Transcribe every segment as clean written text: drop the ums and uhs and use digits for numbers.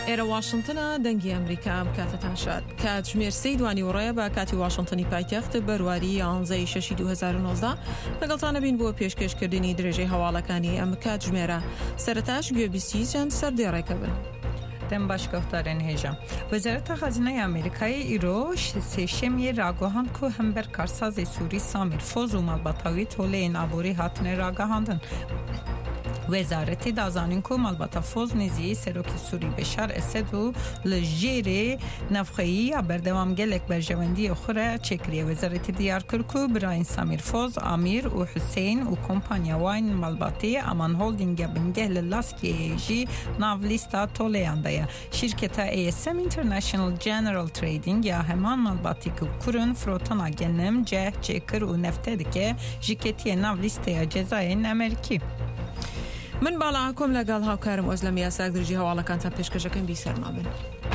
ئێرە واشنتنە دەنگی ئەمریکا ئەم کاتەتان شاد کاتژمێر 3 دوانی وڕۆیە بە کاتی واشنتنی پایتەخت بەرواری 11 2019 لەگەڵتانە بین بۆ پێشکەشکردنی درێژەی هەواڵەکانی ئەم کاتژمێرە سەرەتاش گوێبیستی چەند سەردێڕێکە بن. دم باشگاهداران هیجا وزارت خزانه امریکای ایرو سیشمی راگوهان که هم بر کارساز سوری سامیر فوز و مالباتاوی توله نابوری هاتن راگوهاندن. وزارت دازانین که مالباتا فوز نزی سروک سوری بشار اسد و لجیر نفخی بردوام گلک برجواندی خوره چکریه. وزارت دیار کرد که براین سامیر فوز امیر و حسین و کمپانیا واین مالباتی امان هولدینگ بنگه للاسکیجی ناولیستا تولیانده. شرکت ASM International General Trading یا همان مالباتی که کرن فروتنا گنم جه چکر و نفته دکه جکتی ناولیسته جزاین امریکی. من باڵاکۆم لەگەڵ هاوکارم ئۆزلەم یاساک درژی هەواڵەکانتان پێشکەشەکەم بیسەرما بن.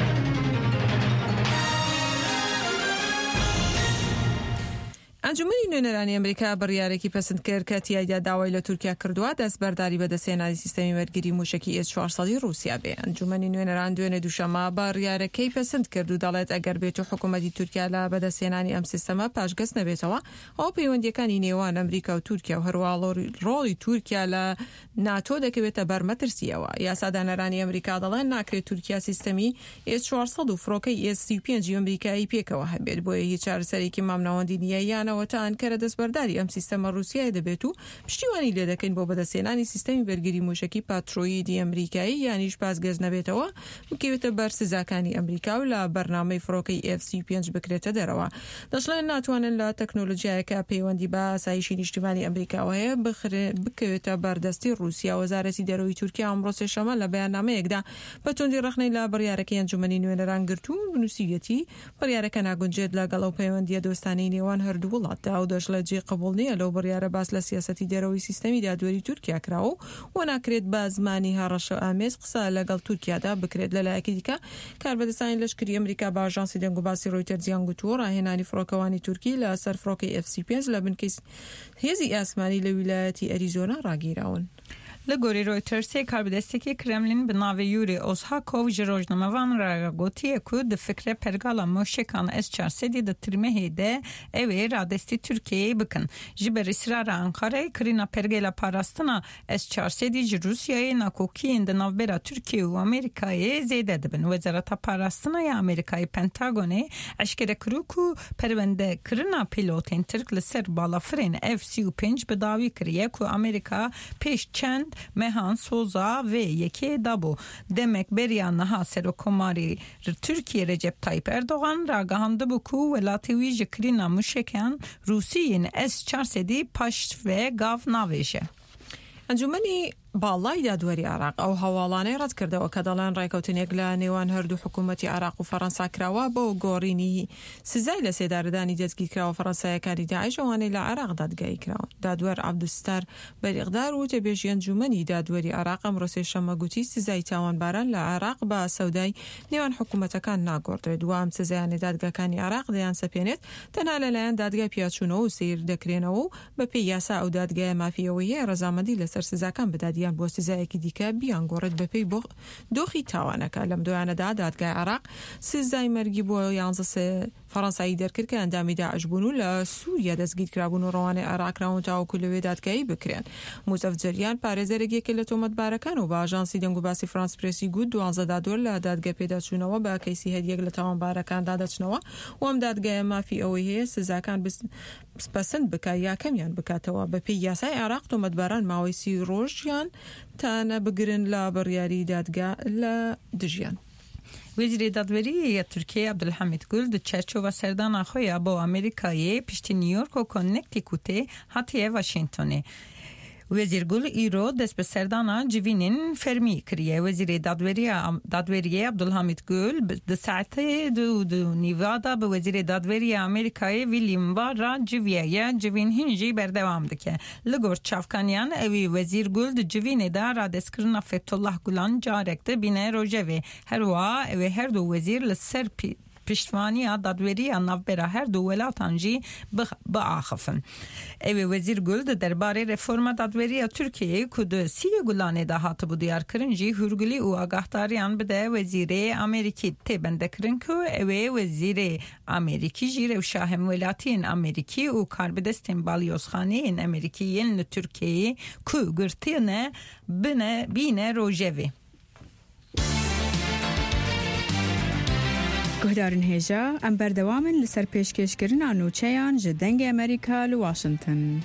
ئەنجومەنی نوێنەرانی ئەمریکا بڕیارێکی پەسەند کرد کە تیایدا داوای لە تورکیا کردووە دەستبەرداری بەدەستهێنانی سیستەمی وەرگری موشکی S-400 رووسیا بێ. ئەنجومەنی نوێنەران دوێنێ دووشەمە بڕیارەکەی پەسەند کرد و دەڵێت ئەگەر بێت و حکوومەتی تورکیا لە بەدەستهێنانی ئەم سیستەمە پاشگەز نەبێتەوە ئەو پەیوەندیەکانی نێوان ئەمریکا و تورکیا و هەروە ڕۆڵی تورکیا لە ناتۆ دەکەوێتە بەرمەترسیەوە. یاسادانەرانی ئەمریکا دەڵێن ناکرێت تورکیا سیستەمی S-400 و فڕۆکەی S-35 ئەمریکایی پێکەوە هەبێت بۆیە هیچ چارەسەرێکی مامناوەندی نییە وە تا ئەنکەرە دەستبەرداری ئەم سیستەمە رووسیای دەبێت و پشتیوانی لێ دەکەین بۆ بەدەستهێنانی سیستەمی بەرگری موشکی پاترۆیدی ئەمریکایی یانیش پاسگەز نەبێتەوە بکەوێتە بەر سزاکانی ئەمریکا و لە بەرنامەی فڕۆکەی F-35 بکرێتە دەرەوە. دەشڵێن ناتوانن لە تەکنۆلۆژیایەکە پەیوەندی بە ئاسایشی نیشتیمانی ئەمریکاوە هەیە بکەوێتە بەردەستی رووسیا. وەزارەتی دەرەوەی تورکیا ئەمڕۆ سێشەمە لە بەیاننامەیەکدا بە توندی ڕەخنەی لە بڕیارەکەی ئەنجومەنی نوێنەران گرتو و نووسیویەتی بڕیارەکە ناگونجێت لەگەڵ ئەو پەیوەندیە دۆستانەی نێوان هەردوو وڵاتدا و دەشڵێت جێ قبول نییە لەو بڕیارە باس لە سیاسەتی دەرەوەی سیستەمی دادوەری تورکیا کراوە و ناکرێت بە زمانی هەڕەشە ئامێز قسە لەگەڵ تورکیادا بکرێت. لەلایەکی دیکە کاربەدەستانی لەشکری ئەمریکا بە ئاژانسی دەنگ و باسی ڕۆیتەرزیان گوتووە ڕاهێنانی فڕۆکەوانی تورکی لە سەر فڕۆکەی F-35 لە بنکەی هێزی ئاسمانی لە ویلایەتی ئەریزۆنا ڕاگیراون. لگوری رویترسی کاربدستکی کرملین به ناو یوری اوزهاکوف جروجنامه‌وان را گویی که د فکر پرگالا موشکان S-400 د ترمه ده اوی رادستی ترکیه بکن. جبر اصرار انقره کرینا پرگالا پاراستنا S-400 روسیای ناکوکی اند نوبرا ترکیه و آمریکای زیاده دبن. وزارت پاراستنا یا آمریکای پنتاگونه اشکره کرد که پرونده کرینا پیلوتین ترک لسر بالافرین F-35 به داوی کریه که آمریکا پیش چند مهان سوزا و یکی دابو demek beriyan naha serokomari Türkiye Recep Tayyip Erdoğan ragahandı bu ku velativi jikrina muşeken Rusiyin S-400 paş ve gav naveje. ئەنجومەنی باڵای دادوەری عراق ئەو هەواڵانەی ڕەت کردەوە کە دەڵێن ڕێکەوتنێک لە نێوان هەردوو حکوومەتی عراق و فەڕەنسا کراوە بۆ گۆڕینی سزای لە سێدارەدانی دەستگیرکراوە فەڕەنسایەکانی داعش ئەوانەی لە عراق دادگایی کراون. دادوەر عەبدولستار بەریغدار و تێبێژی ئەنجومەنی دادوەری عراق ئەمڕۆ سێشەممە گوتی سزای تاوانباران لە عراق بە سەودای نێوان حکوومەتەکان ناگۆڕدرێت و ئەم سزایانەی دادگاکانی عراق دەیان سەپێنێت تەنها لەلایەن دادگای پیاچوونەوە و سیر دەکرێنەوە و بەپێی یاسا ئەو دادگایە مافیەوەیە ڕەزامەندی لەسەر سزاکان بدادیان بۆ سزایەکی دیکە بیانگۆڕێت بەپێی بۆ دۆخی تاوانەکە. لەم دوایانەدا دادگای عراق سزای مەرگی بۆ 11 فەڕەنسایی دەرکرد کە ئەندامی داعش بوون و لە سووریا دەستگیرکرابوون و ڕەوانەی عراقراون تاوەکو لەوێ دادگایی بکرێن. موزەف جەریان پارێزەرێکێکە لە تۆمەتبارەکان و بە ئاژانسی دەنگ و باسی فرانس پرێسی گوت 12 دادوەر لە دادگای پێداچوونەوە بە کەیسی هەدیەک لە تاوانبارەکاندا دەچنەوە و ئەم دادگایە مافی ئەوەی هەیە سزاکان پەسەند بکات یا کەمیان بکاتەوە. بەپێی یاسای عراق تۆمەتباران ماوەی 30 ڕۆژیان تانە بگرن لە بڕیاری دادگا لە دژیان. وزیر دادوری ترکیه عبدالحمید گل د چرچوبه سردان خویا با آمریکای پشت نیویورک و کانکتیکوت هاتیه واشنگتن. وزیر گل ایرو دست به سردان جوینین فرمی کریه. وزیر دادوری عبدالحمید گل د ساعت دو نیوادا به وزیر دادوری آمریکای ویلیام بارا جویه جوین هنجی بردوام دکه. لگور چافکانیان اوی وزیر گل د جوین دا را دست کرنا فتح الله گلان جارکت بینه روژوه. هر وا اوی هر دو وزیر لسر پشتوانی دادوری نوبر هر دو ولاتان جی بآخفن. اوی وزیر گل درباره رفرم دادوری ترکیه کد سی گلانه ده هات بود دیار کرن جی هرگلی او آگاهداریان بده وزیر امریکی تبند کرن که اوی وزیر امریکی جی رو شاهم ولاتین امریکی او کاربدستین بالیوزخانه این امریکیین ترکیه که گرتینه بینه روژوی. گهدارن هجا ام بردوامن لسر پیشکشکرین آنوچهان جدنگ امریکا لواشنطن.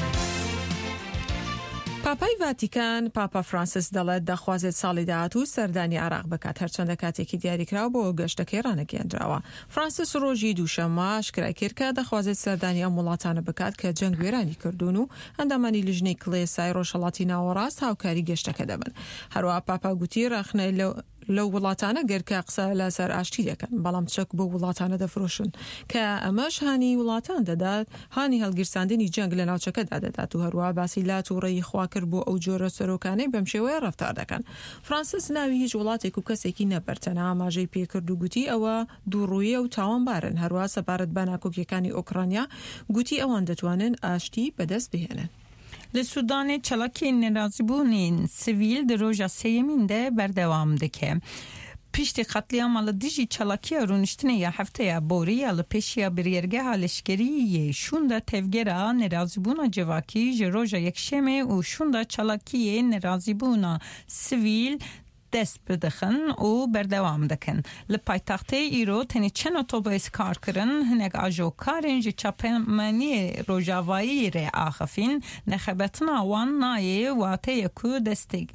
پاپای واتیکان پاپا فرانسیس دەڵێت دەخوازێت ساڵی داهاتوو سەردانی عێراق بکات هەرچەندە کاتێکی دیاریکراوە بۆ گەشتەکەی ڕانەگەیاندراوە. فرانسیس ڕۆژی دووشەممە ئاشکرا کرد کە دەخوازێت سەردانی ئەم وڵاتانە بکات کە جەنگ وێرانی کردوون و ئەندامانی لیژنەی کڵێسای ڕۆژهەڵاتی ناوەڕاست هاوکاری گەشتەکە دەبن. هەروەها پاپا گوتی ڕاخنەی لەو وڵاتانە گەرکە قسە لەسەر ئاشتی دەکەن بەڵام چەک بۆ وڵاتانە دەفرۆشن کە ئەمەش هانی وڵاتان دەدات هانی هەڵگیرساندنی جەنگ لە ناوچەکەدا دەدات و هەروە باسی لات و ڕێی خواکرد بۆ ئەو جۆرە سەرۆکانەی بەم شێوەیە ڕەفتار دەکەن. فرانسیس ناوی هیچ وڵاتێک و کەسێکی نەبەرتەنە ئاماژەی پێکرد و گوتی ئەوە دووڕوویە و تاوانبارن. هەروە سەپارەت بە ناکۆکیەکانی ئۆکرانیا گوتی ئەوان دەتوانن ئاشتی بەدەست بهێنن. لسودان چلاکی نرازیبونین سیویل در روژا سیمین ده بردوام دکه. پیشتی قتلیام على دیجی چلاکی رونشتنه یا هفته یا بوری على پیشیا بریرگه حالشگری شونده تفگره نرازیبونا جواکی جروژا یکشمه و شونده چلاکی نرازیبونا سیویل دست بدخن و بردوام دکن. لپایتخته ایرو تنی چند اتوبیس کار کرن هنگ آجو کارن جی چاپمانی روژاوایی ره آخفین نخبتنا وان نایه واته یکو دستگ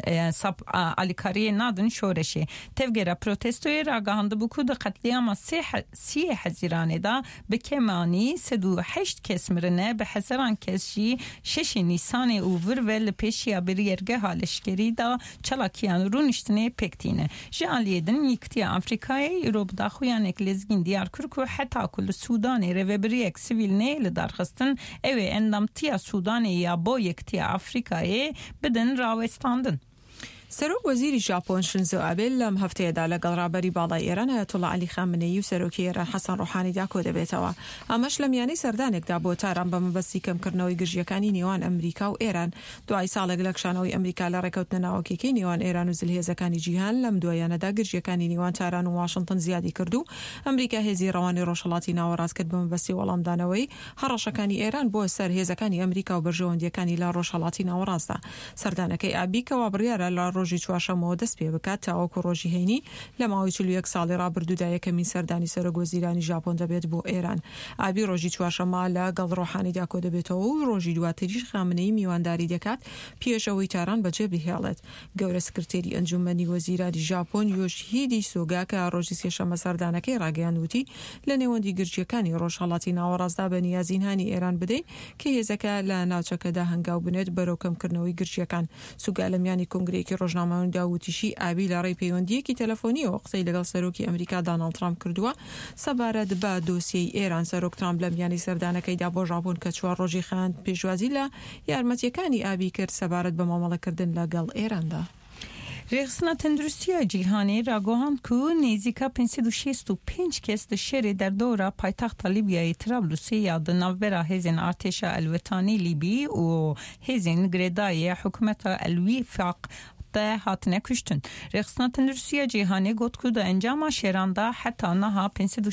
علیکاری نادن شورشه. تفگره پروتستوی راگاهنده بکو ده قتلیام 3 حزیرانه دا بکمانی 38 کس مرنه به حزران کس جی 6 نیسان اوور و لپیشیا بریرگه حالشگری دا چلاکیان رونشتنه پکتینه. جالیدن یکتی آفریقای ایروب دا خویان اکلزگین دیار کرکو حتی کل سودان روبری اک سیویل نه لدارخستن اوه اندامتی سودان یا با یکتی آفریقای بدن راوستاندن. سەرۆک وەزیری ژاپۆن شنزۆ ئابێ لەم هەفتەیەدا لەگەڵ ڕابەری باڵای ئێران ئایەتوڵا عەلی خامنەیی و سەرۆکی ئێران حەسەن ڕۆحانیدا کۆ دەبێتەوە. ئەمەش لە میانەی سەردانێکدا بۆ تاران بە مەبەستی کەمکردنەوەی گژیەکانی نێوان ئەمریکا و ئێران دوای ساڵێک لە کشانەوەی ئەمریکا لە ڕێکەوتنە ناوەکیەکەی نێوان ئێران و زلهێزەکانی جیهان لەم دوایانەدا گژیەکانی نێوان تاران و واشنگتن زیادی کرد و ئەمریکا هێزی ڕەوانی ڕۆژهەڵاتی ناوەڕاست کرد بە مەبەستی وەڵامدانەوەی هەڕەشەکانی ئێران بۆ سەر هێزەکانی ئەمریکا و بەرژەوەندیەکانی لە ڕۆژهەڵاتی ناوەڕاستدا. سەردانەکەی ئابی کەوا بڕیارە لە ڕۆژی چوارشەممەوە دەست پێ بکات تاوەکو ڕۆژی هەینی لە ماوەی 41 ساڵی ڕابردوودا یەکەمین سەردانی سەرۆک وەزیرانی ژاپۆن دەبێت بۆ ئێران. ئابی ڕۆژی چوارشەممە لەگەڵ ڕۆحانیدا کۆ دەبێتەوە و ڕۆژی دواتریش خامنەی میوانداری دەکات پێشەوەی تاران بەجێ بهێڵێت. گەورە سکرتێری ئەنجومەنی وەزیرانی ژاپۆن یۆشیهیدی سوگا کە ڕۆژی سێشەممە سەردانەکەی ڕاگەیاندوتی لە نێوەندی گرجیەکانی ڕۆژهەڵاتی ناوەڕاستدا بە نیازینهانی ئێران بدەین کە هێزەکە لە ناوچەکەدا هەنگاو بنێت بەرەو کەمکردنەوەی گرجیەکان. سوگا لە میانی کۆنگرەیەکی ڕۆژنامەوەدا وتیشی ئابی لە ڕێی پەیوەندیەکی تەلەفۆنیەوە قسەی لەگەڵ سەرۆکی ئەمریکا داناڵد ترامپ کردووە سەبارەت بە دۆسیەی ئێران. سەرۆک ترامپ لە میانی سەردانەکەیدا بۆ ژاپۆن کە 4 ڕۆژی خاند پێشوازی لە یارمەتیەکانی ئابی کرد سەبارەت بە مامەڵەکردن لەگەڵ ئێراندا. رئیسنا تندرستی جیهانی راگوهاند که نزدیک 565 کس در شهر در دوره پایتخت لیبیای طرابلس یا نوبر هزین ارتش الوطنی لیبی و هزین گردای حکومت الوفاق ده هاتنه کشتن. رئیسنا تندرستی جیهانی گفت که در انجام شهرانده حتی نها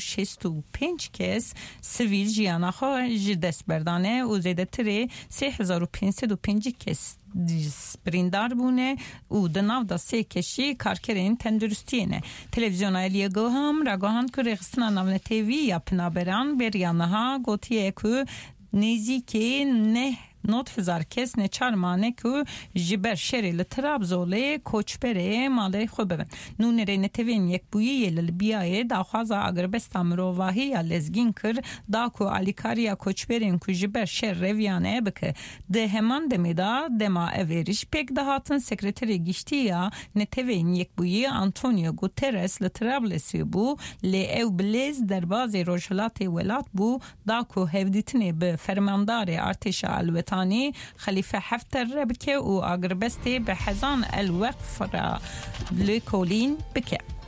565 کس سویل جیانا خواهد دست بردانه و زیده تره 3505 کس بریندار بونه و دناو دا 3 کشی کارکرین تندرستینه. تلویزیون ایلیه گو هم راگوهاند که رئیسنا نامن تیوی یا پنابران بریانها گوتیه که نزدیکی نه 9000 کس نچار مانه که جبر شری لترابزوله کوچبره ماله خوب ببن. نون ری نتوین یک بویی للبیای داخوازا اگربستا مروواهی یا لزگین کر داکو علیکاریا کوچبرین که جبر شر رویانه بکه. ده همان دمیدا دما اویرش پک دهاتن سکرتری گشتی یا نتوین یک بویی آنتونیو گوترس لترابلسی بو لی او بلیز در بازی روشلات ولات بو داکو هفدیتنی به فرماندار ارتش الوطنی خلیفه حفتر بکه و اگربستی به حزان الوقف را لکولین بکه.